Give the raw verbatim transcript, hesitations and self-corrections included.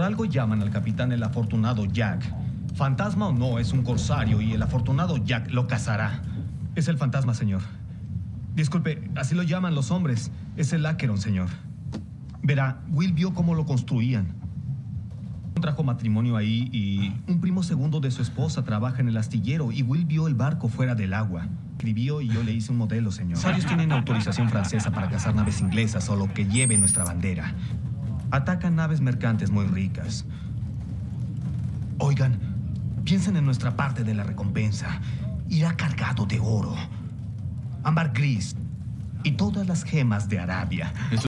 Por algo llaman al capitán el afortunado Jack. Fantasma o no, es un corsario y el afortunado Jack lo cazará. Es el fantasma, señor. Disculpe, así lo llaman los hombres. Es el Acheron, señor. Verá, Will vio cómo lo construían. Contrajo matrimonio ahí y un primo segundo de su esposa trabaja en el astillero y Will vio el barco fuera del agua. Escribió y yo le hice un modelo, señor. Ellos tienen autorización francesa para cazar naves inglesas o lo que lleve nuestra bandera. Atacan naves mercantes muy ricas. Oigan, piensen en nuestra parte de la recompensa. Irá cargado de oro, ámbar gris y todas las gemas de Arabia.